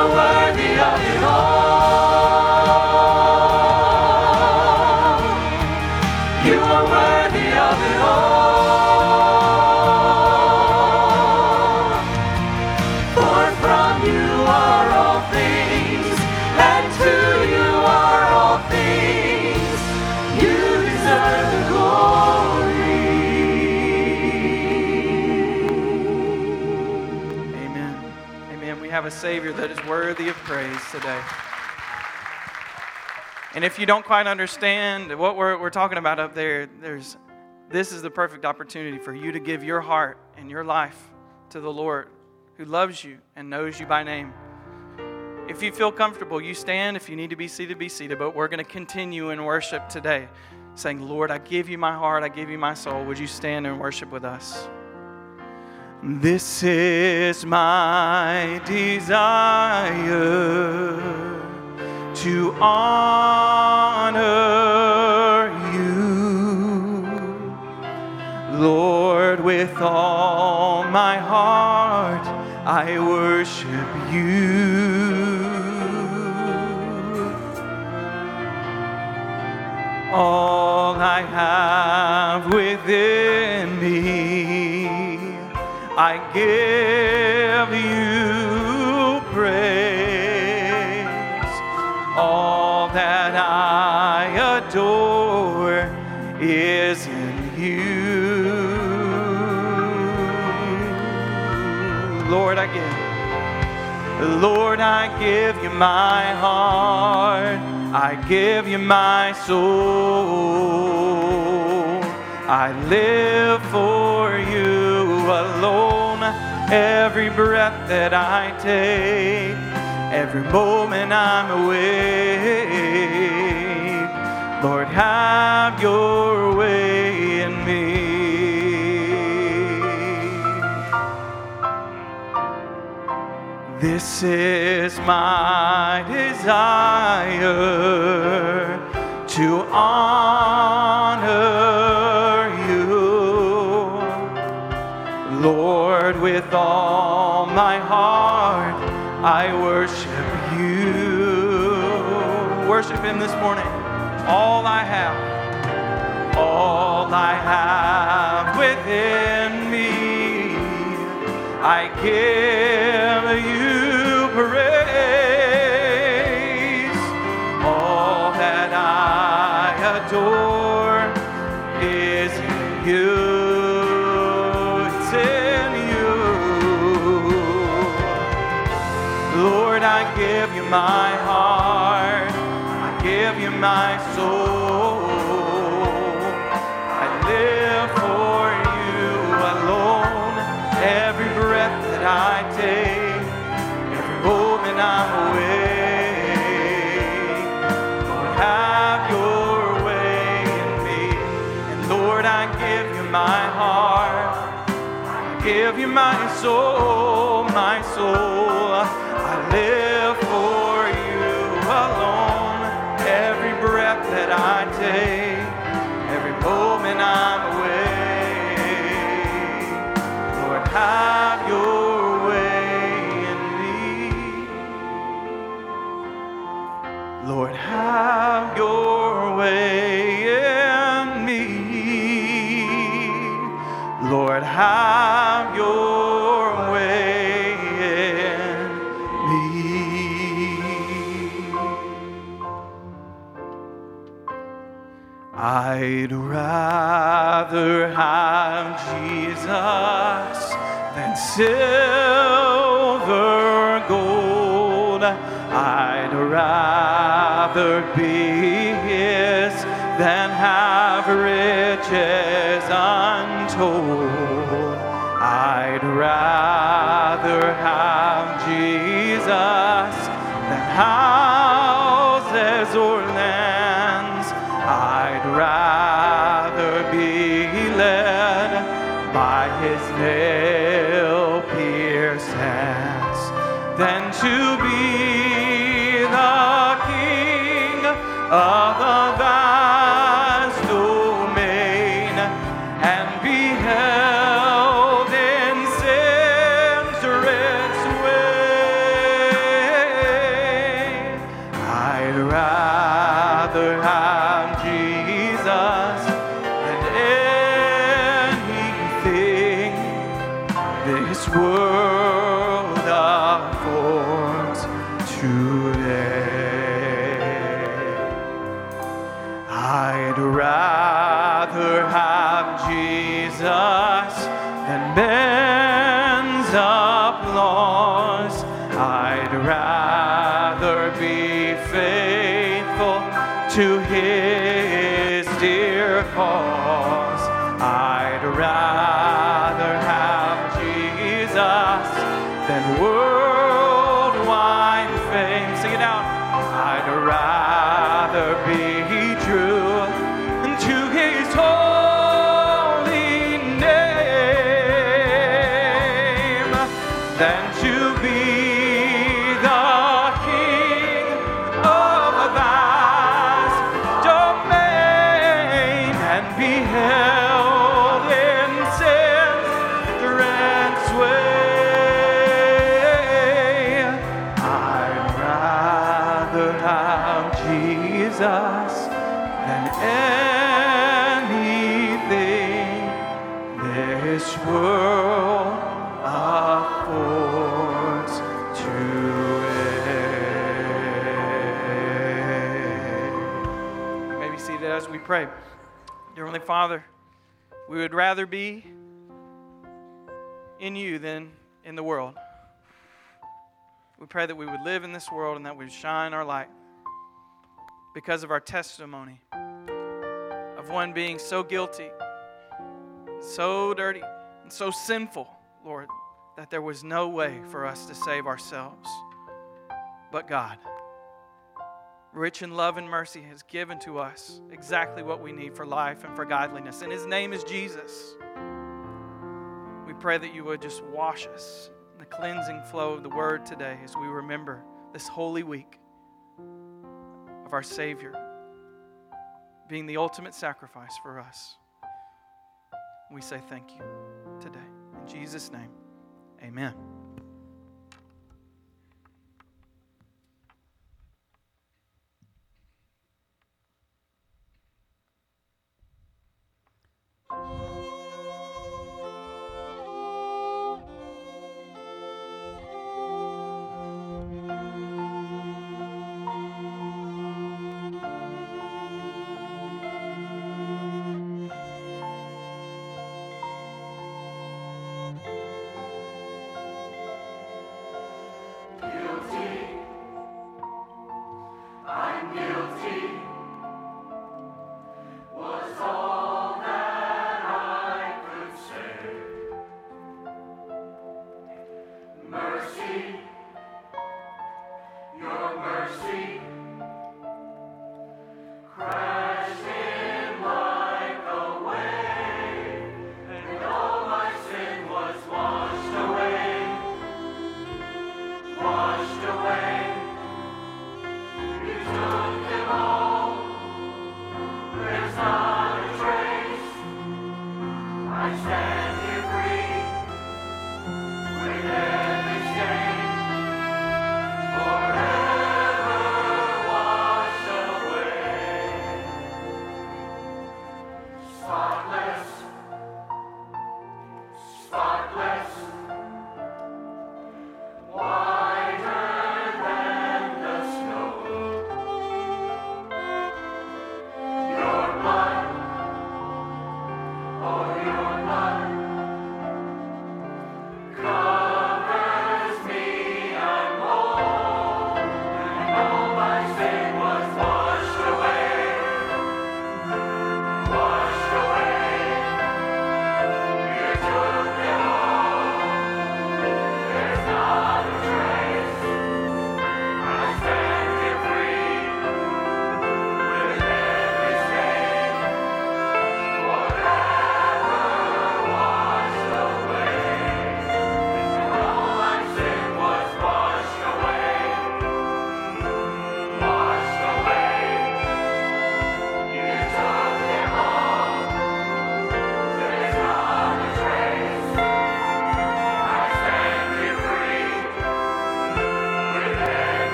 are worthy of it all. You are worthy of it all. For from you are all things, and to you are all things. You deserve the glory. Amen. Amen. We have a Savior that is worthy of praise today. And if you don't quite understand what we're talking about up there, this is the perfect opportunity for you to give your heart and your life to the Lord who loves you and knows you by name. If you feel comfortable, you stand. If you need to be seated, be seated. But we're going to continue in worship today, saying, Lord, I give you my heart, I give you my soul. Would you stand and worship with us? This is my desire, to honor you, Lord, with all my heart I worship you. All I have within me, I give you praise. All that I adore is in you. Lord, I give you my heart. I give you my soul. I live for you alone. Every breath that I take, every moment I'm awake, Lord, have your way in me. This is my desire, to honor you, Lord, with all my heart I worship you. Worship Him this morning. All I have within me, I give you praise. All that I adore is in you. It's in you. Lord, I give you my heart. I give you my soul. I live for you alone. Every breath that I take, every moment I'm awake, Lord, have your way in me. And Lord, I give you my heart, I give you my soul, my soul. I live for you alone. Every breath that I take, every moment I'm awake, Lord, have your way in me. Lord, have your way in me. Lord, have your way in me. I'd rather have Jesus than silver, gold. I'd rather be His than have riches untold. I'd rather have Jesus than houses or lands. I'd rather be led by His nail-pierced hands than to be the king of a vast domain and be held in sin's rich I'd rather be faithful to His dear cause. I'd rather have Jesus than worldwide fame. Sing it out. I'd rather be true to His holy name than to be the king of a vast domain and be held in sin's drenched sway. I'd rather have Jesus than anything this world affords to it. You may be seated as we pray. Dear Heavenly Father, we would rather be in You than in the world. We pray that we would live in this world and that we would shine our light because of our testimony of one being so guilty, so dirty, and so sinful, Lord, that there was no way for us to save ourselves. But God, rich in love and mercy, has given to us exactly what we need for life and for godliness. And His name is Jesus. We pray that You would just wash us in the cleansing flow of the Word today as we remember this holy week of our Savior being the ultimate sacrifice for us. We say thank You today. In Jesus' name, amen. Wider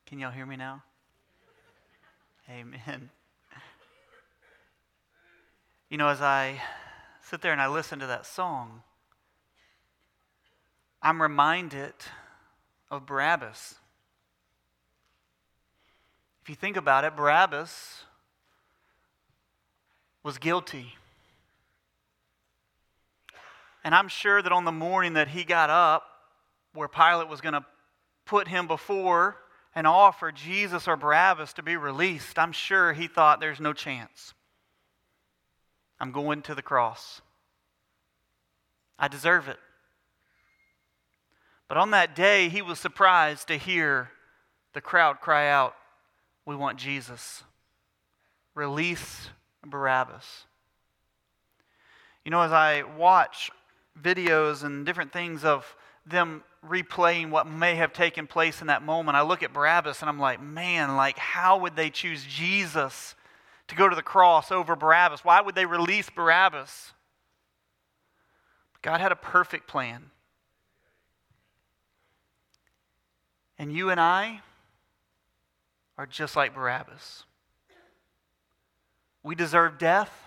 Can y'all hear me now? Amen. You know, as I sit there and I listen to that song, I'm reminded of Barabbas. If you think about it, Barabbas was guilty. And I'm sure that on the morning that he got up, where Pilate was going to put him before and offer Jesus or Barabbas to be released, I'm sure he thought there's no chance. I'm going to the cross. I deserve it. But on that day, he was surprised to hear the crowd cry out, "We want Jesus. Release Barabbas." You know, as I watch videos and different things of them replaying what may have taken place in that moment, I look at Barabbas and I'm like, man, like how would they choose Jesus to go to the cross over Barabbas? Why would they release Barabbas? God had a perfect plan. And you and I are just like Barabbas. We deserve death.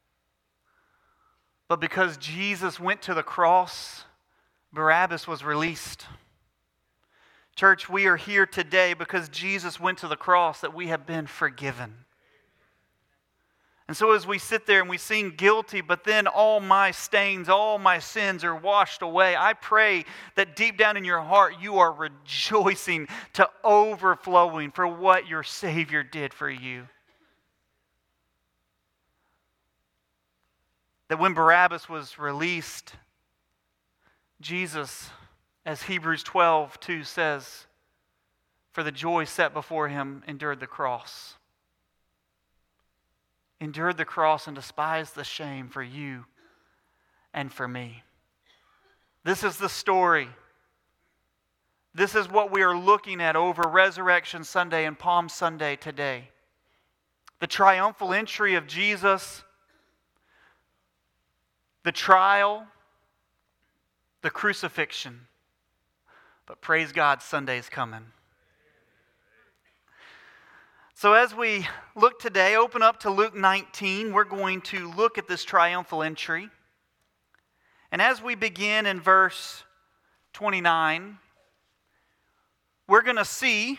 But because Jesus went to the cross, Barabbas was released. Church, we are here today because Jesus went to the cross that we have been forgiven. And so as we sit there and we sing guilty, but then all my stains, all my sins are washed away, I pray that deep down in your heart you are rejoicing to overflowing for what your Savior did for you. That when Barabbas was released, Jesus, as Hebrews 12:2 says, for the joy set before him, endured the cross. Endured the cross and despised the shame for you and for me. This is the story. This is what we are looking at over Resurrection Sunday and Palm Sunday today. The triumphal entry of Jesus, the trial, the crucifixion. But praise God, Sunday's coming. So as we look today, open up to Luke 19. We're going to look at this triumphal entry. And as we begin in verse 29, we're going to see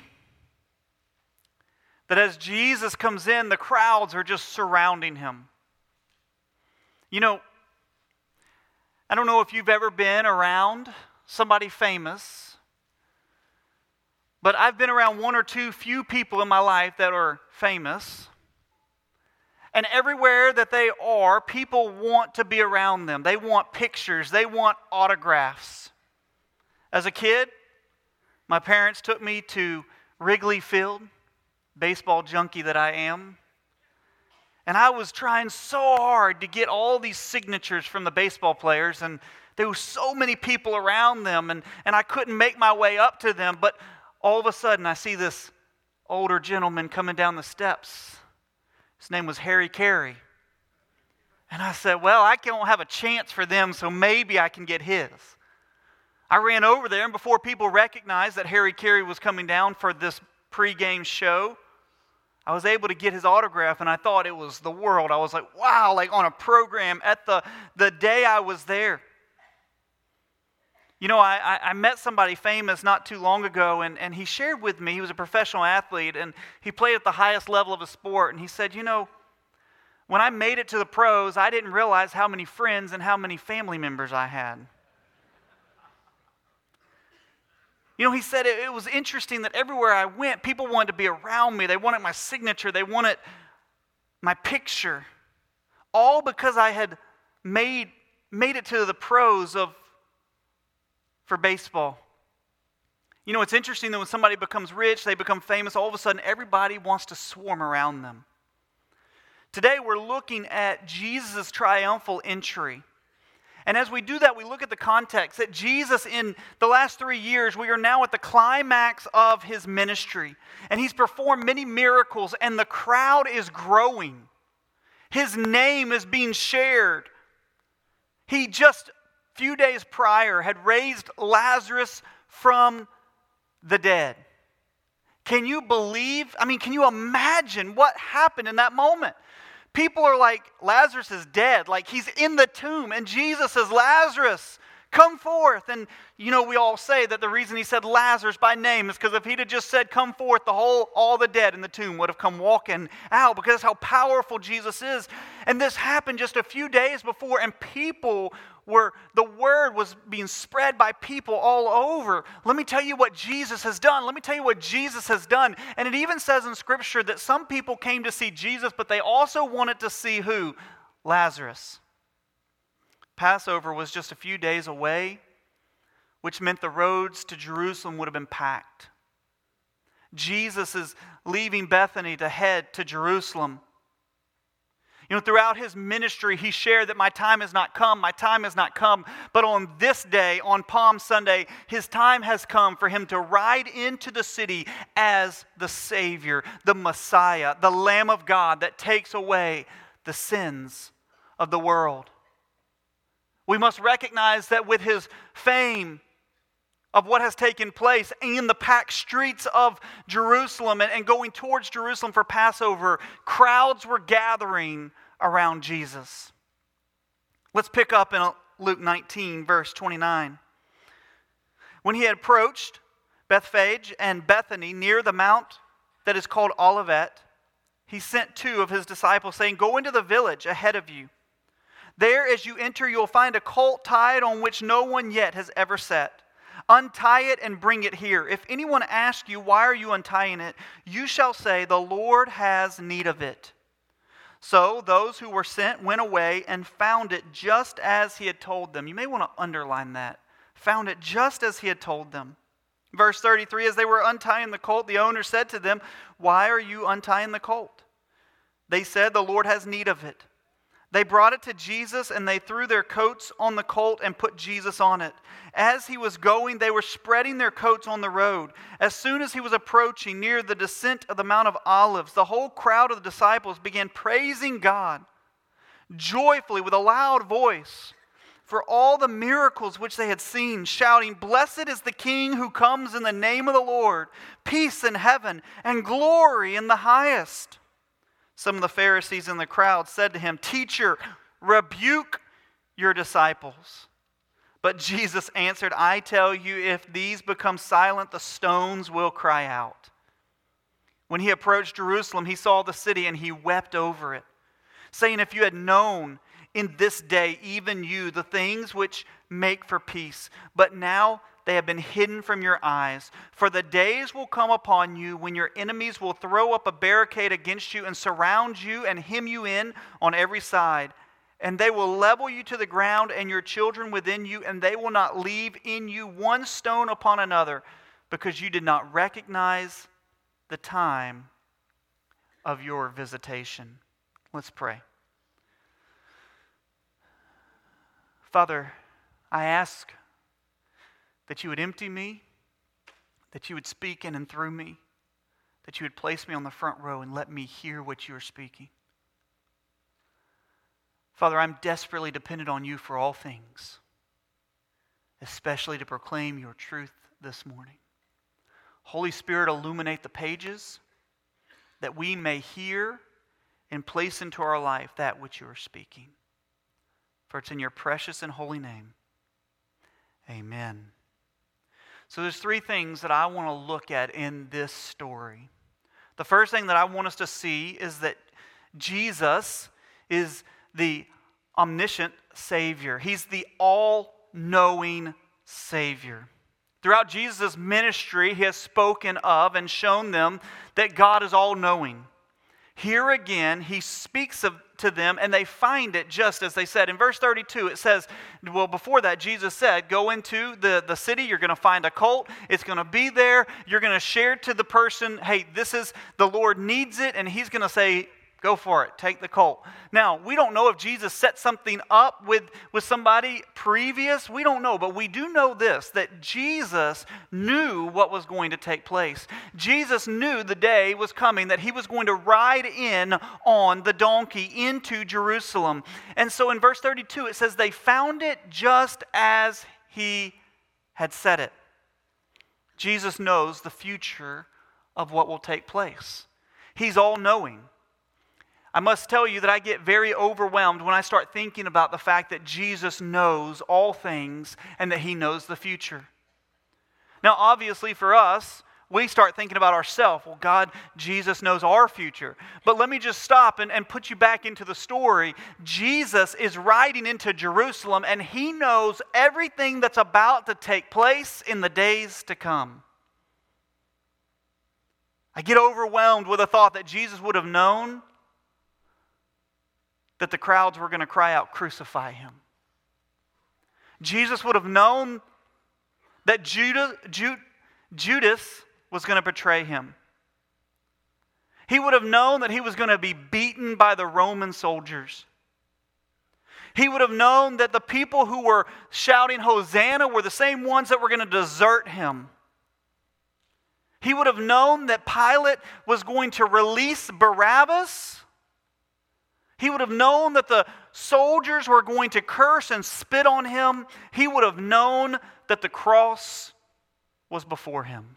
that as Jesus comes in, the crowds are just surrounding him. You know, I don't know if you've ever been around somebody famous, but I've been around one or two few people in my life that are famous. And everywhere that they are, people want to be around them. They want pictures. They want autographs. As a kid, my parents took me to Wrigley Field, baseball junkie that I am. And I was trying so hard to get all these signatures from the baseball players, and there were so many people around them, and I couldn't make my way up to them. But all of a sudden, I see this older gentleman coming down the steps. His name was Harry Carey. And I said, well, I don't have a chance for them, so maybe I can get his. I ran over there, and before people recognized that Harry Carey was coming down for this pregame show, I was able to get his autograph, and I thought it was the world. I was like, wow, like on a program at the day I was there. You know, I met somebody famous not too long ago, and he shared with me, he was a professional athlete, and he played at the highest level of a sport, and he said, you know, when I made it to the pros, I didn't realize how many friends and how many family members I had. You know, he said it was interesting that everywhere I went, people wanted to be around me. They wanted my signature. They wanted my picture. All because I had made it to the pros for baseball. You know, it's interesting that when somebody becomes rich, they become famous, all of a sudden everybody wants to swarm around them. Today we're looking at Jesus' triumphal entry. And as we do that, we look at the context that Jesus, in the last 3 years, we are now at the climax of his ministry. And he's performed many miracles, and the crowd is growing. His name is being shared. He just a few days prior had raised Lazarus from the dead. Can you believe? I mean, can you imagine what happened in that moment? People are like, Lazarus is dead. Like, he's in the tomb. And Jesus says, Lazarus, come forth. And, we all say that the reason he said Lazarus by name is because if he'd have just said, come forth, all the dead in the tomb would have come walking out, because that's how powerful Jesus is. And this happened just a few days before, and the word was being spread by people all over. Let me tell you what Jesus has done. And it even says in Scripture that some people came to see Jesus, but they also wanted to see who? Lazarus. Passover was just a few days away, which meant the roads to Jerusalem would have been packed. Jesus is leaving Bethany to head to Jerusalem. Throughout his ministry, he shared that my time has not come. But on this day, on Palm Sunday, his time has come for him to ride into the city as the Savior, the Messiah, the Lamb of God that takes away the sins of the world. We must recognize that with his fame of what has taken place in the packed streets of Jerusalem and going towards Jerusalem for Passover, crowds were gathering around Jesus. Let's pick up in Luke 19, verse 29. When he had approached Bethphage and Bethany near the mount that is called Olivet, he sent 2 of his disciples, saying, "Go into the village ahead of you. There, as you enter, you'll find a colt tied on which no one yet has ever sat. Untie it and bring it here. If anyone asks you, 'Why are you untying it?' you shall say, 'The Lord has need of it.'" So those who were sent went away and found it just as he had told them. You may want to underline that. Found it just as he had told them. Verse 33, as they were untying the colt, the owner said to them, "Why are you untying the colt?" They said, "The Lord has need of it." They brought it to Jesus, and they threw their coats on the colt and put Jesus on it. As he was going, they were spreading their coats on the road. As soon as he was approaching near the descent of the Mount of Olives, the whole crowd of the disciples began praising God joyfully with a loud voice for all the miracles which they had seen, shouting, "Blessed is the King who comes in the name of the Lord, peace in heaven and glory in the highest." Some of the Pharisees in the crowd said to him, "Teacher, rebuke your disciples." But Jesus answered, "I tell you, if these become silent, the stones will cry out." When he approached Jerusalem, he saw the city and he wept over it, saying, "If you had known in this day, even you, the things which make for peace, but now they have been hidden from your eyes. For the days will come upon you when your enemies will throw up a barricade against you and surround you and hem you in on every side. And they will level you to the ground and your children within you, and they will not leave in you one stone upon another, because you did not recognize the time of your visitation." Let's pray. Father, I ask that you would empty me, that you would speak in and through me, that you would place me on the front row and let me hear what you are speaking. Father, I'm desperately dependent on you for all things, especially to proclaim your truth this morning. Holy Spirit, illuminate the pages that we may hear and place into our life that which you are speaking. For it's in your precious and holy name. Amen. So there's 3 things that I want to look at in this story. The first thing that I want us to see is that Jesus is the omniscient Savior. He's the all-knowing Savior. Throughout Jesus' ministry, he has spoken of and shown them that God is all-knowing. Here again, he speaks to them, and they find it just as they said. In verse 32, it says, well, before that, Jesus said, "Go into the city, you're going to find a colt, it's going to be there, you're going to share to the person, hey, this is, the Lord needs it," and he's going to say, "Go for it, take the colt." Now, we don't know if Jesus set something up with somebody previous. We don't know, but we do know this, that Jesus knew what was going to take place. Jesus knew the day was coming, that he was going to ride in on the donkey into Jerusalem. And so in verse 32, it says, they found it just as he had said it. Jesus knows the future of what will take place. He's all-knowing. I must tell you that I get very overwhelmed when I start thinking about the fact that Jesus knows all things and that He knows the future. Now, obviously for us, we start thinking about ourselves. Well, God, Jesus knows our future. But let me just stop and put you back into the story. Jesus is riding into Jerusalem, and He knows everything that's about to take place in the days to come. I get overwhelmed with the thought that Jesus would have known that the crowds were going to cry out, "Crucify Him." Jesus would have known that Judas was going to betray Him. He would have known that He was going to be beaten by the Roman soldiers. He would have known that the people who were shouting Hosanna were the same ones that were going to desert Him. He would have known that Pilate was going to release Barabbas. He would have known that the soldiers were going to curse and spit on Him. He would have known that the cross was before Him.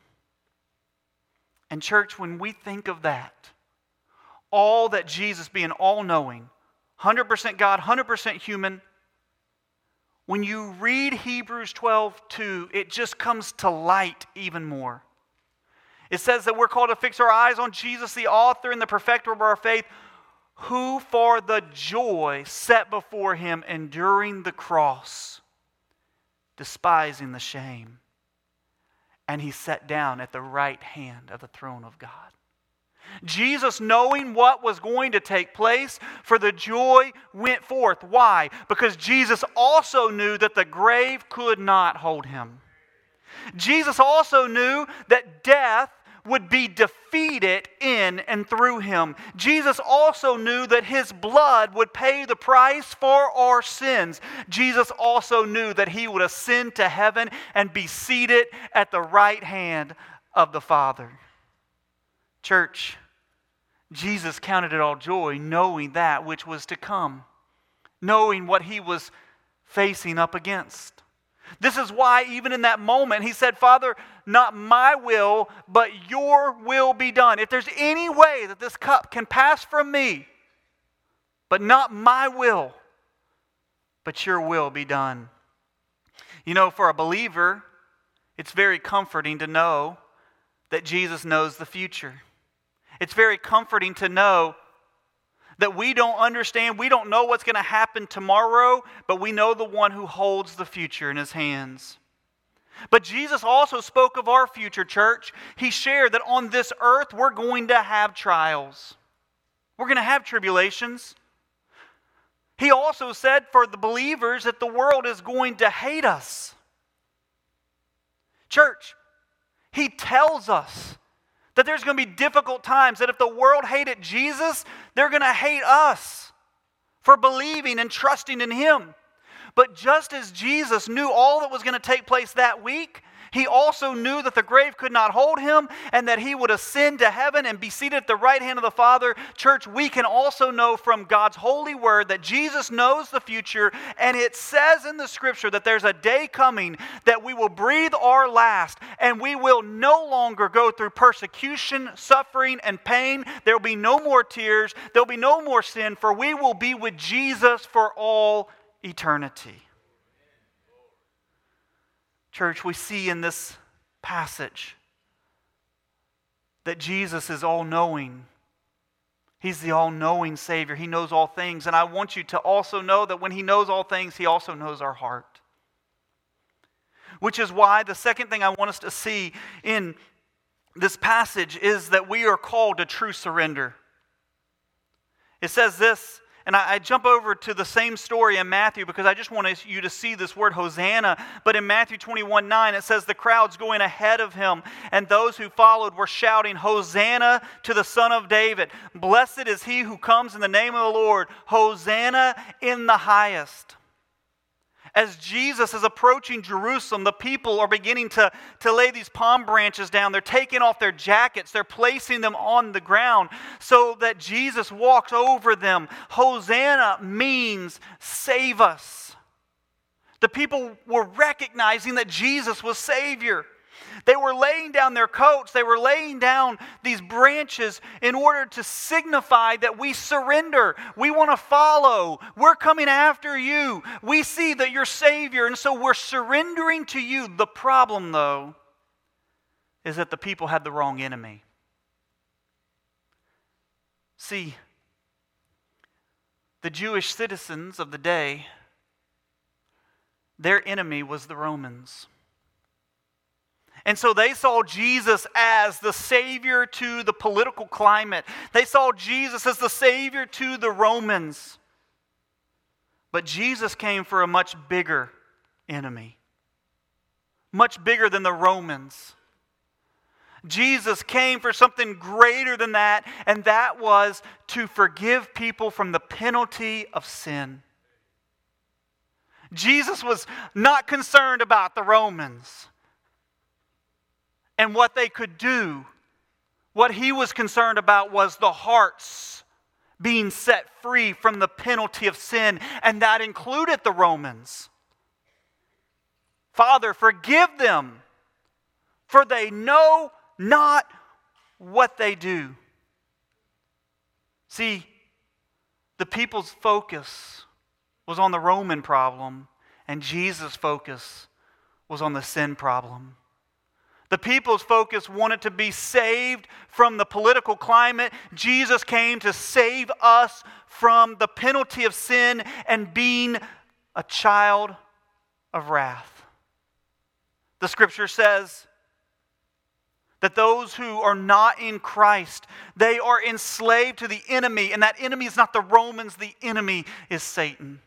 And church, when we think of that, all that Jesus being all-knowing, 100% God, 100% human, when you read Hebrews 12:2, it just comes to light even more. It says that we're called to fix our eyes on Jesus, the author and the perfecter of our faith, who for the joy set before Him enduring the cross, despising the shame, and He sat down at the right hand of the throne of God. Jesus, knowing what was going to take place, for the joy went forth. Why? Because Jesus also knew that the grave could not hold Him. Jesus also knew that death would be defeated in and through Him. Jesus also knew that His blood would pay the price for our sins. Jesus also knew that He would ascend to heaven and be seated at the right hand of the Father. Church, Jesus counted it all joy, knowing that which was to come, knowing what He was facing up against. This is why even in that moment He said, "Father, not my will, but your will be done. If there's any way that this cup can pass from me, but not my will, but your will be done." You know, for a believer, it's very comforting to know that Jesus knows the future. It's very comforting to know that we don't understand, we don't know what's going to happen tomorrow, but we know the one who holds the future in His hands. But Jesus also spoke of our future, church. He shared that on this earth we're going to have trials. We're going to have tribulations. He also said for the believers that the world is going to hate us. Church, He tells us that there's going to be difficult times, that if the world hated Jesus, they're going to hate us for believing and trusting in Him. But just as Jesus knew all that was going to take place that week, He also knew that the grave could not hold Him and that He would ascend to heaven and be seated at the right hand of the Father. Church, we can also know from God's holy word that Jesus knows the future, and it says in the Scripture that there's a day coming that we will breathe our last and we will no longer go through persecution, suffering, and pain. There will be no more tears. There will be no more sin, for we will be with Jesus for all eternity. Church, we see in this passage that Jesus is all-knowing. He's the all-knowing Savior. He knows all things. And I want you to also know that when He knows all things, He also knows our heart. Which is why the second thing I want us to see in this passage is that we are called to true surrender. It says this, and I jump over to the same story in Matthew because I just want you to see this word Hosanna. But in Matthew 21:9, it says the crowds going ahead of Him and those who followed were shouting, "Hosanna to the Son of David. Blessed is He who comes in the name of the Lord. Hosanna in the highest." As Jesus is approaching Jerusalem, the people are beginning to lay these palm branches down. They're taking off their jackets. They're placing them on the ground so that Jesus walks over them. Hosanna means save us. The people were recognizing that Jesus was Savior. They were laying down their coats. They were laying down these branches in order to signify that we surrender. We want to follow. We're coming after you. We see that you're Savior, and so we're surrendering to you. The problem, though, is that the people had the wrong enemy. See, the Jewish citizens of the day, their enemy was the Romans. And so they saw Jesus as the Savior to the political climate. They saw Jesus as the Savior to the Romans. But Jesus came for a much bigger enemy. Much bigger than the Romans. Jesus came for something greater than that, and that was to forgive people from the penalty of sin. Jesus was not concerned about the Romans and what they could do. What he was concerned about was the hearts being set free from the penalty of sin, and that included the Romans. Father, forgive them, for they know not what they do. See, the people's focus was on the Roman problem, and Jesus' focus was on the sin problem. The people's focus wanted to be saved from the political climate. Jesus came to save us from the penalty of sin and being a child of wrath. The Scripture says that those who are not in Christ, they are enslaved to the enemy, and that enemy is not the Romans, the enemy is Satan.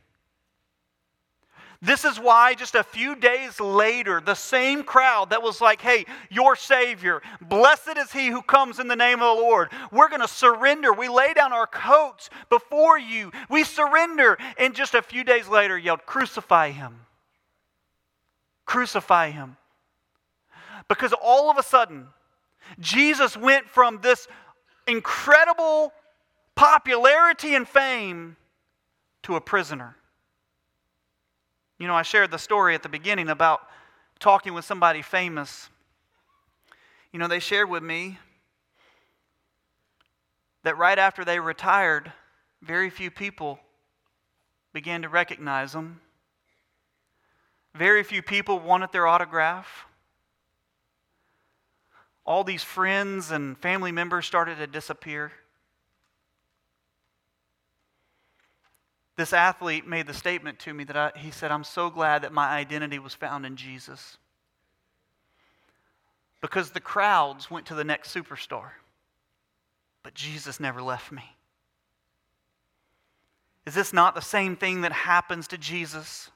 This is why just a few days later, the same crowd that was like, hey, your Savior, blessed is he who comes in the name of the Lord. We're going to surrender. We lay down our coats before you. We surrender. And just a few days later yelled, crucify him. Crucify him. Because all of a sudden, Jesus went from this incredible popularity and fame to a prisoner. You know, I shared the story at the beginning about talking with somebody famous. You know, they shared with me that right after they retired, very few people began to recognize them. Very few people wanted their autograph. All these friends and family members started to disappear. This athlete made the statement to me that he said, I'm so glad that my identity was found in Jesus. Because the crowds went to the next superstar. But Jesus never left me. Is this not the same thing that happens to Jesus?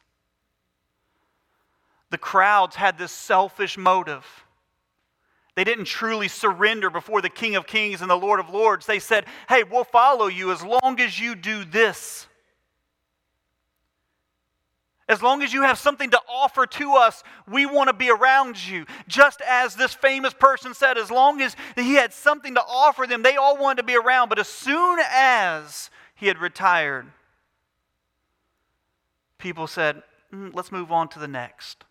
The crowds had this selfish motive. They didn't truly surrender before the King of Kings and the Lord of Lords. They said, hey, we'll follow you as long as you do this. As long as you have something to offer to us, we want to be around you. Just as this famous person said, as long as he had something to offer them, they all wanted to be around. But as soon as he had retired, people said, let's move on to the next.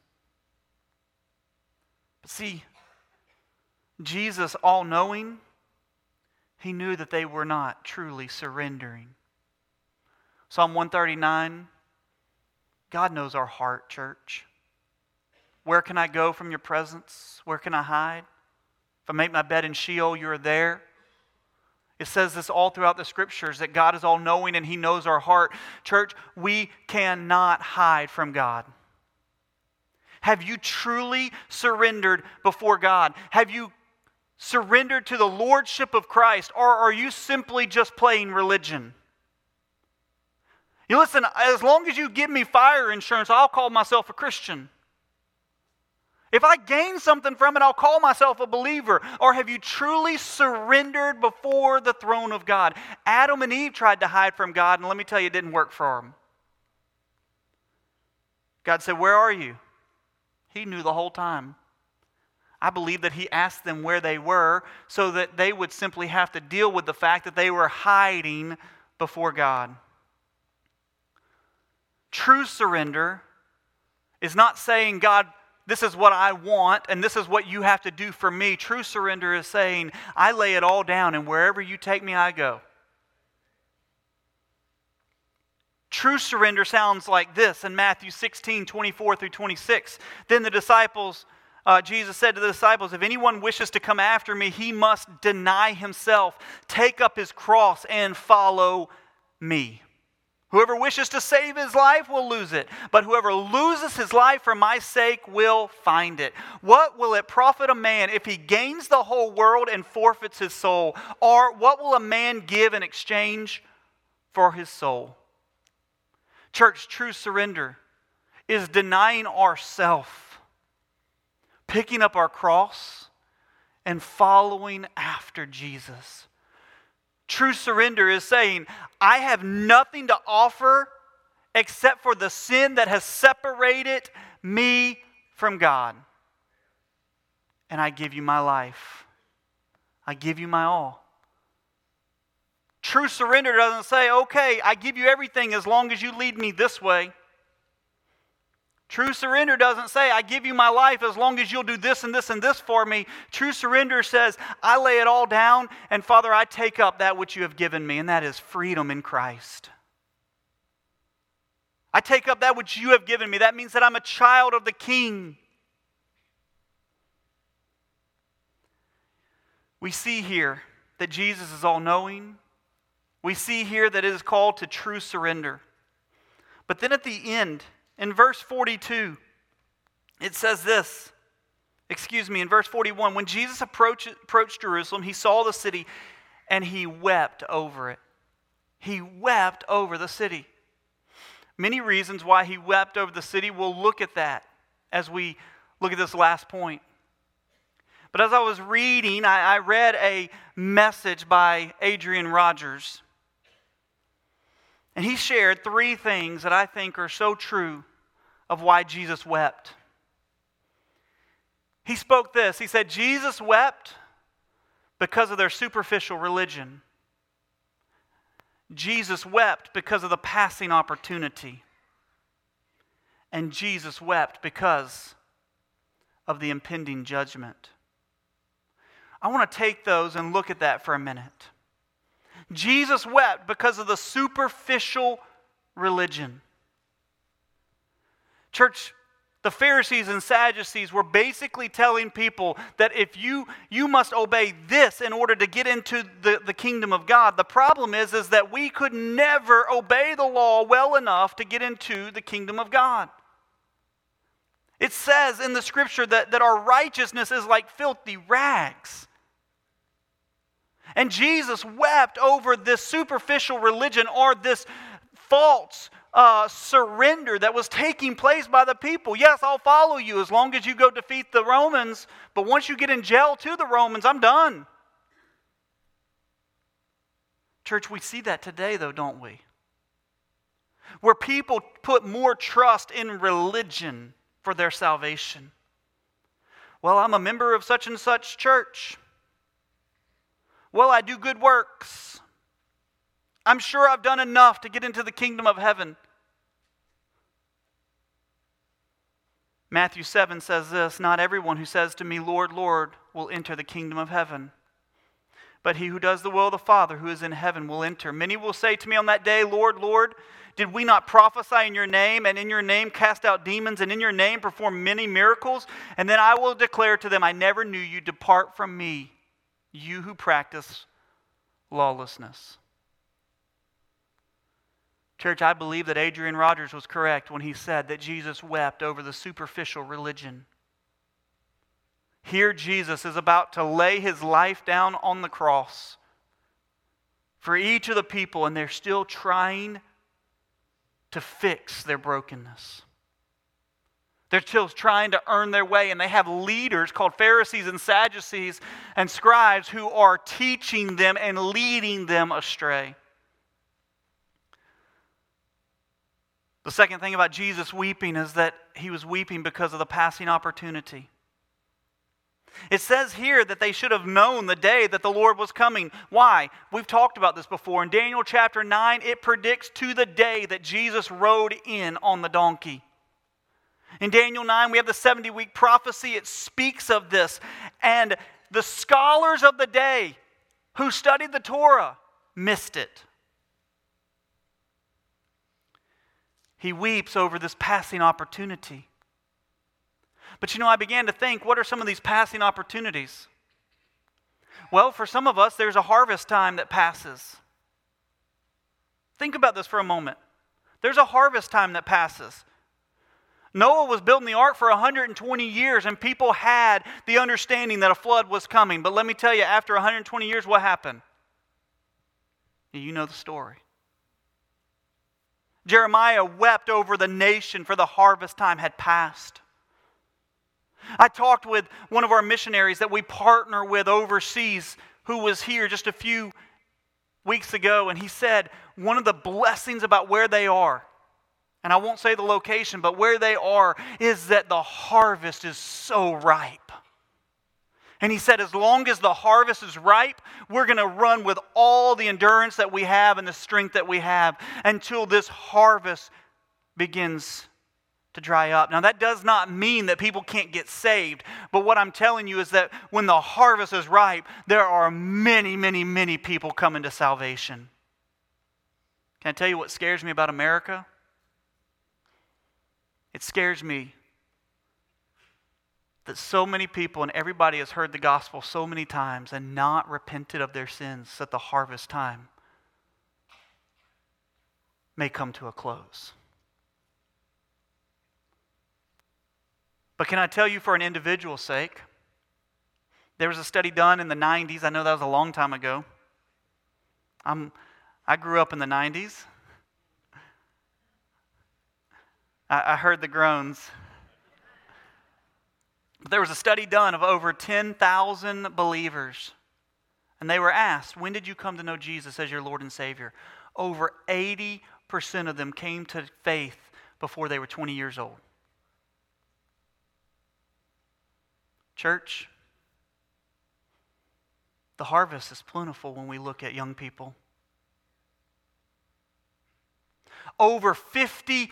But see, Jesus, all-knowing, he knew that they were not truly surrendering. Psalm 139, God knows our heart, church. Where can I go from your presence? Where can I hide? If I make my bed in Sheol, you're there. It says this all throughout the Scriptures, that God is all-knowing and he knows our heart. Church, we cannot hide from God. Have you truly surrendered before God? Have you surrendered to the lordship of Christ? Or are you simply just playing religion? You listen, as long as you give me fire insurance, I'll call myself a Christian. If I gain something from it, I'll call myself a believer. Or have you truly surrendered before the throne of God? Adam and Eve tried to hide from God, and let me tell you, it didn't work for them. God said, where are you? He knew the whole time. I believe that he asked them where they were so that they would simply have to deal with the fact that they were hiding before God. True surrender is not saying, God, this is what I want, and this is what you have to do for me. True surrender is saying, I lay it all down, and wherever you take me, I go. True surrender sounds like this in Matthew 16, 24 through 26. Then the disciples, Jesus said to the disciples, if anyone wishes to come after me, he must deny himself, take up his cross, and follow me. Whoever wishes to save his life will lose it, but whoever loses his life for my sake will find it. What will it profit a man if he gains the whole world and forfeits his soul? Or what will a man give in exchange for his soul? Church, true surrender is denying ourselves, picking up our cross, and following after Jesus. True surrender is saying, I have nothing to offer except for the sin that has separated me from God. And I give you my life. I give you my all. True surrender doesn't say, okay, I give you everything as long as you lead me this way. True surrender doesn't say, I give you my life as long as you'll do this and this and this for me. True surrender says, I lay it all down, and Father, I take up that which you have given me, and that is freedom in Christ. I take up that which you have given me. That means that I'm a child of the King. We see here that Jesus is all-knowing. We see here that it is called to true surrender. But then at the end, in verse 42, it says this. In verse 41, when Jesus approached Jerusalem, he saw the city and he wept over it. He wept over the city. Many reasons why he wept over the city. We'll look at that as we look at this last point. But as I was reading, I read a message by Adrian Rogers. And he shared 3 things that I think are so true of why Jesus wept. He spoke this. He said, Jesus wept because of their superficial religion. Jesus wept because of the passing opportunity. And Jesus wept because of the impending judgment. I want to take those and look at that for a minute. Jesus wept because of the superficial religion. Church, the Pharisees and Sadducees were basically telling people that if you must obey this in order to get into the kingdom of God. The problem is that we could never obey the law well enough to get into the kingdom of God. It says in the scripture that our righteousness is like filthy rags. And Jesus wept over this superficial religion or this false surrender that was taking place by the people. Yes, I'll follow you as long as you go defeat the Romans, but once you get in jail to the Romans, I'm done. Church, we see that today though, don't we? Where people put more trust in religion for their salvation. Well, I'm a member of such and such church. Well, I do good works. I'm sure I've done enough to get into the kingdom of heaven. Matthew 7 says this, not everyone who says to me, Lord, Lord, will enter the kingdom of heaven, but he who does the will of the Father who is in heaven will enter. Many will say to me on that day, Lord, Lord, did we not prophesy in your name, and in your name cast out demons, and in your name perform many miracles? And then I will declare to them, I never knew you. Depart from me, you who practice lawlessness. Church, I believe that Adrian Rogers was correct when he said that Jesus wept over the superficial religion. Here Jesus is about to lay his life down on the cross for each of the people, and they're still trying to fix their brokenness. They're still trying to earn their way, and they have leaders called Pharisees and Sadducees and scribes who are teaching them and leading them astray. The second thing about Jesus weeping is that he was weeping because of the passing opportunity. It says here that they should have known the day that the Lord was coming. Why? We've talked about this before. In Daniel chapter 9, it predicts to the day that Jesus rode in on the donkey. In Daniel 9, we have the 70-week prophecy. It speaks of this. And the scholars of the day who studied the Torah missed it. He weeps over this passing opportunity. But I began to think, what are some of these passing opportunities? Well, for some of us, there's a harvest time that passes. Think about this for a moment. There's a harvest time that passes. Noah was building the ark for 120 years, and people had the understanding that a flood was coming. But let me tell you, after 120 years, what happened? You know the story. Jeremiah wept over the nation, for the harvest time had passed. I talked with one of our missionaries that we partner with overseas who was here just a few weeks ago, and he said one of the blessings about where they are, and I won't say the location, but where they are, is that the harvest is so ripe. And he said, as long as the harvest is ripe, we're going to run with all the endurance that we have and the strength that we have until this harvest begins to dry up. Now, that does not mean that people can't get saved. But what I'm telling you is that when the harvest is ripe, there are many, many, many people coming to salvation. Can I tell you what scares me about America? It scares me that so many people and everybody has heard the gospel so many times and not repented of their sins that the harvest time may come to a close. But can I tell you, for an individual's sake, there was a study done in the 90s. I know that was a long time ago. I grew up in the 90s. I heard the groans. But there was a study done of over 10,000 believers. And they were asked, when did you come to know Jesus as your Lord and Savior? Over 80% of them came to faith before they were 20 years old. Church, the harvest is plentiful when we look at young people. Over 50%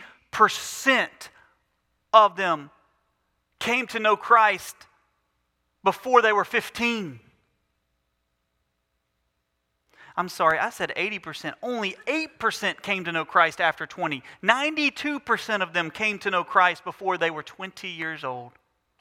of them came to know Christ before they were 15. I'm sorry, I said 80%. Only 8% came to know Christ after 20. 92% of them came to know Christ before they were 20 years old.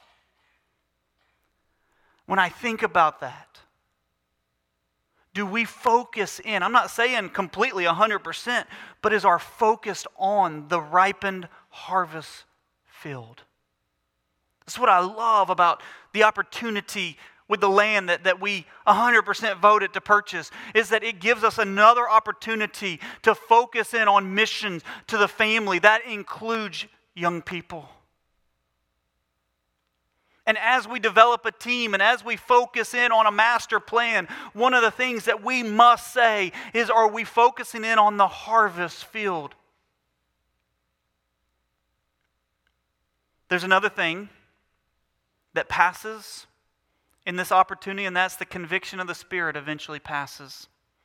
When I think about that, do we focus in? I'm not saying completely 100%, but is our focus on the ripened harvest field? That's what I love about the opportunity with the land that we 100% voted to purchase, is that it gives us another opportunity to focus in on missions to the family. That includes young people. And as we develop a team and as we focus in on a master plan, one of the things that we must say is, are we focusing in on the harvest field? There's another thing that passes in this opportunity, and that's the conviction of the Spirit eventually passes.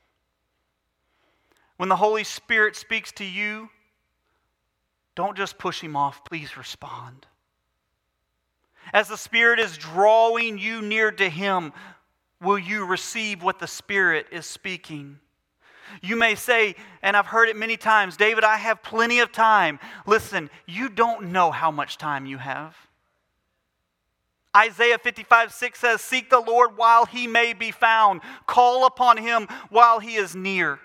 When the Holy Spirit speaks to you, don't just push Him off, please respond. As the Spirit is drawing you near to Him, will you receive what the Spirit is speaking? You may say, and I've heard it many times, David, I have plenty of time. Listen, you don't know how much time you have. Isaiah 55:6 says, seek the Lord while He may be found. Call upon Him while He is near.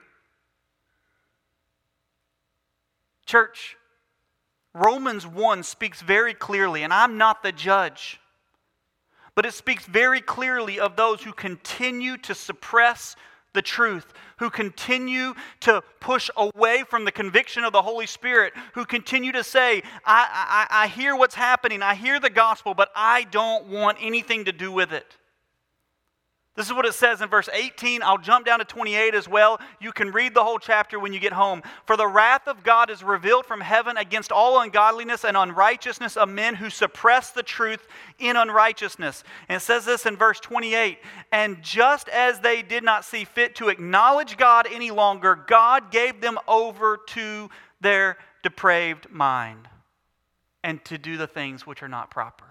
Church, Romans 1 speaks very clearly, and I'm not the judge, but it speaks very clearly of those who continue to suppress the truth, who continue to push away from the conviction of the Holy Spirit, who continue to say, I hear what's happening, I hear the gospel, but I don't want anything to do with it. This is what it says in verse 18. I'll jump down to 28 as well. You can read the whole chapter when you get home. For the wrath of God is revealed from heaven against all ungodliness and unrighteousness of men who suppress the truth in unrighteousness. And it says this in verse 28. And just as they did not see fit to acknowledge God any longer, God gave them over to their depraved mind. and to do the things which are not proper.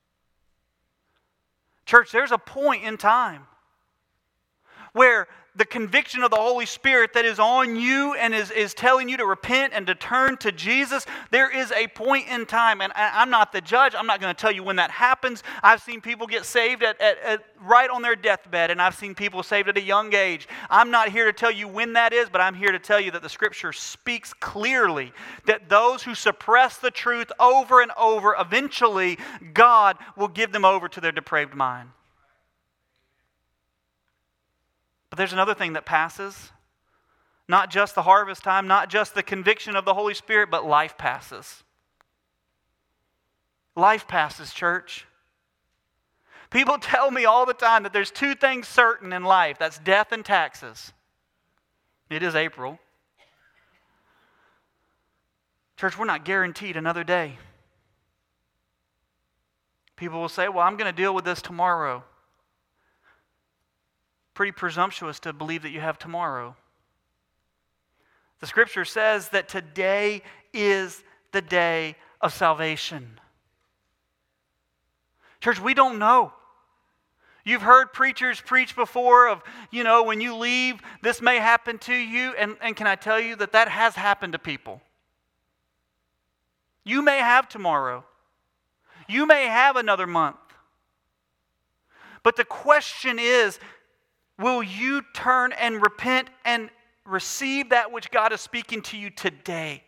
Church, there's a point in time where the conviction of the Holy Spirit that is on you and is telling you to repent and to turn to Jesus, there is a point in time, and I'm not the judge. I'm not going to tell you when that happens. I've seen people get saved at right on their deathbed, and I've seen people saved at a young age. I'm not here to tell you when that is, but I'm here to tell you that the Scripture speaks clearly that those who suppress the truth over and over, eventually God will give them over to their depraved mind. But there's another thing that passes. Not just the harvest time, not just the conviction of the Holy Spirit, but life passes. Life passes, church. People tell me all the time that there's two things certain in life. That's death and taxes. It is April. Church, we're not guaranteed another day. People will say, well, I'm going to deal with this tomorrow. Pretty presumptuous to believe that you have tomorrow. The Scripture says that today is the day of salvation. Church, we don't know. You've heard preachers preach before of, when you leave, this may happen to you. And can I tell you that has happened to people? You may have tomorrow. You may have another month. But the question is, will you turn and repent and receive that which God is speaking to you today?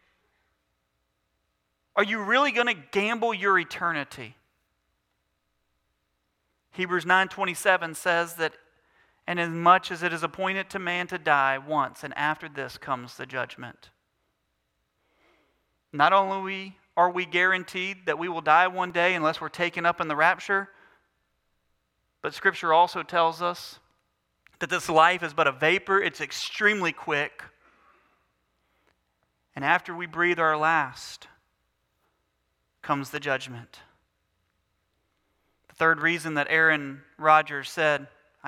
Are you really going to gamble your eternity? Hebrews 9:27 says that, and as much as it is appointed to man to die once, and after this comes the judgment. Not only are we guaranteed that we will die one day unless we're taken up in the rapture, but Scripture also tells us that this life is but a vapor. It's extremely quick. And after we breathe our last, comes the judgment. The third reason that Adrian Rogers. The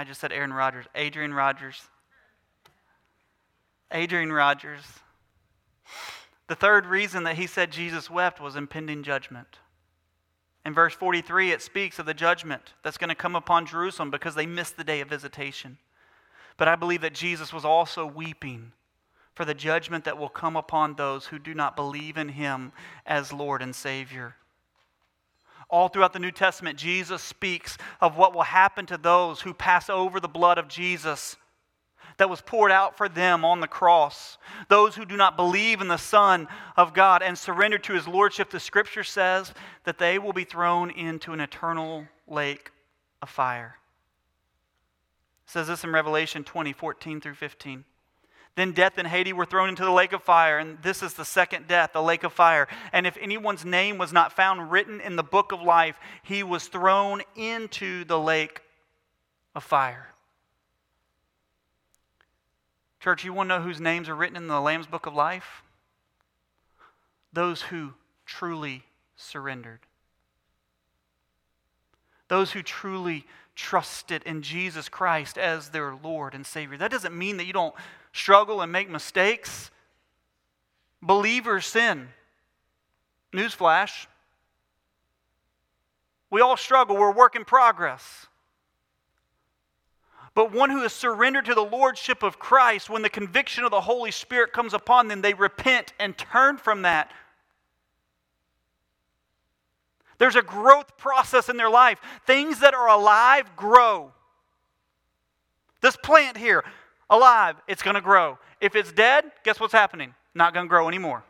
third reason that he said Jesus wept was impending judgment. In verse 43, it speaks of the judgment that's going to come upon Jerusalem because they missed the day of visitation. But I believe that Jesus was also weeping for the judgment that will come upon those who do not believe in Him as Lord and Savior. All throughout the New Testament, Jesus speaks of what will happen to those who pass over the blood of Jesus that was poured out for them on the cross. Those who do not believe in the Son of God and surrender to His Lordship, the Scripture says that they will be thrown into an eternal lake of fire. It says this in Revelation 20:14-15. Then death and Hades were thrown into the lake of fire, and this is the second death, the lake of fire. And if anyone's name was not found written in the book of life, he was thrown into the lake of fire. Church, you want to know whose names are written in the Lamb's book of life? Those who truly surrendered. Those who truly trusted in Jesus Christ as their Lord and Savior. That doesn't mean that you don't struggle and make mistakes. Believers sin. Newsflash. We all struggle. We're a work in progress. But one who has surrendered to the Lordship of Christ, when the conviction of the Holy Spirit comes upon them, they repent and turn from that. There's a growth process in their life. Things that are alive grow. This plant here, alive, it's going to grow. If it's dead, guess what's happening? Not going to grow anymore.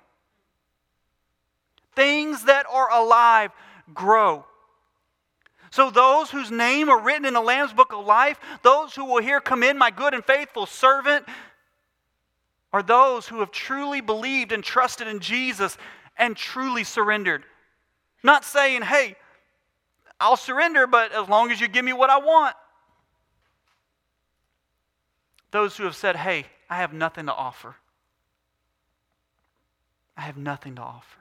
Things that are alive grow. So those whose name are written in the Lamb's book of life, those who will hear, "Come in, my good and faithful servant," are those who have truly believed and trusted in Jesus and truly surrendered. Not saying, "Hey, I'll surrender, but as long as you give me what I want." Those who have said, "Hey, I have nothing to offer. I have nothing to offer."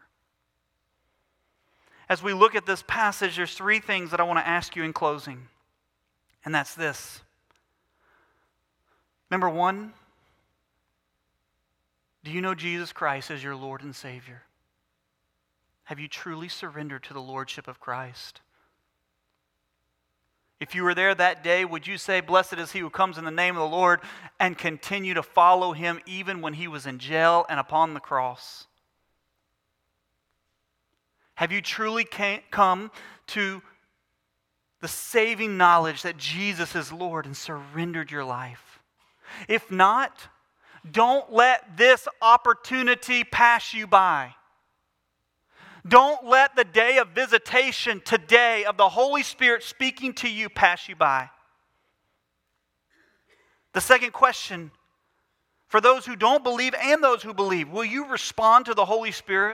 As we look at this passage, there's three things that I want to ask you in closing. And that's this. Number one, do you know Jesus Christ as your Lord and Savior? Have you truly surrendered to the Lordship of Christ? If you were there that day, would you say, "Blessed is he who comes in the name of the Lord," and continue to follow him even when he was in jail and upon the cross? Have you truly come to the saving knowledge that Jesus is Lord and surrendered your life? If not, don't let this opportunity pass you by. Don't let the day of visitation today of the Holy Spirit speaking to you pass you by. The second question, for those who don't believe and those who believe, will you respond to the Holy Spirit?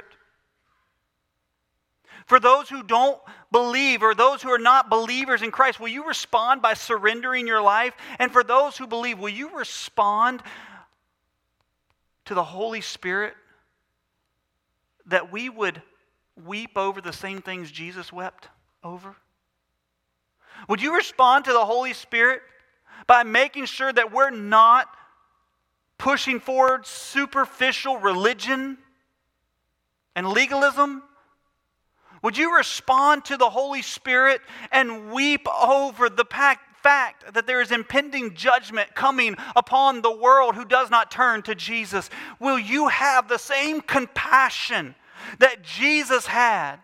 For those who don't believe or those who are not believers in Christ, will you respond by surrendering your life? And for those who believe, will you respond to the Holy Spirit that we would weep over the same things Jesus wept over? Would you respond to the Holy Spirit by making sure that we're not pushing forward superficial religion and legalism? Would you respond to the Holy Spirit and weep over the fact that there is impending judgment coming upon the world who does not turn to Jesus? Will you have the same compassion that Jesus had?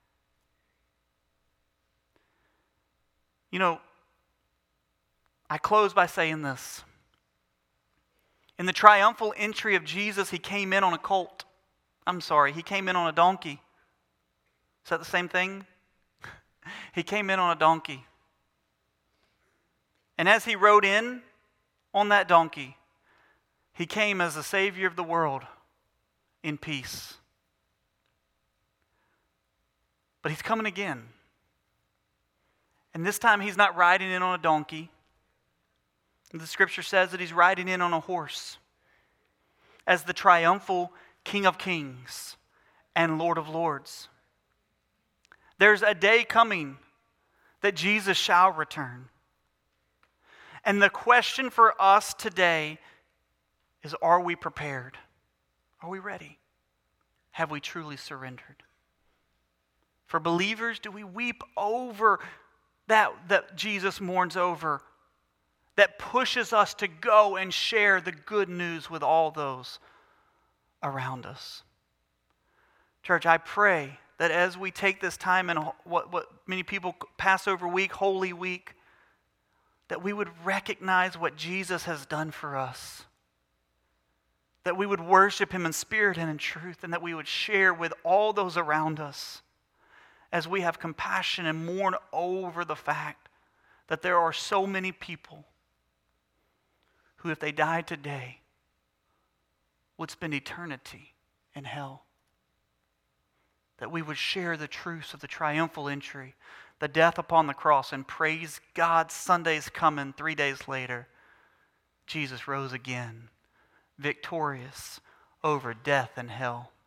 You know, I close by saying this. In the triumphal entry of Jesus, he came in on a colt. He came in on a donkey. Is that the same thing? He came in on a donkey. And as he rode in on that donkey, he came as the Savior of the world in peace. But he's coming again. And this time he's not riding in on a donkey. The scripture says that he's riding in on a horse as the triumphal King of Kings and Lord of Lords. There's a day coming that Jesus shall return. And the question for us today is, are we prepared? Are we ready? Have we truly surrendered? For believers, do we weep over that Jesus mourns over, that pushes us to go and share the good news with all those around us? Church, I pray that as we take this time in what many people Passover week, Holy Week, that we would recognize what Jesus has done for us. That we would worship him in spirit and in truth, and that we would share with all those around us as we have compassion and mourn over the fact that there are so many people who, if they died today, would spend eternity in hell. That we would share the truths of the triumphal entry, the death upon the cross, and praise God, Sunday's coming 3 days later. Jesus rose again, victorious over death and hell.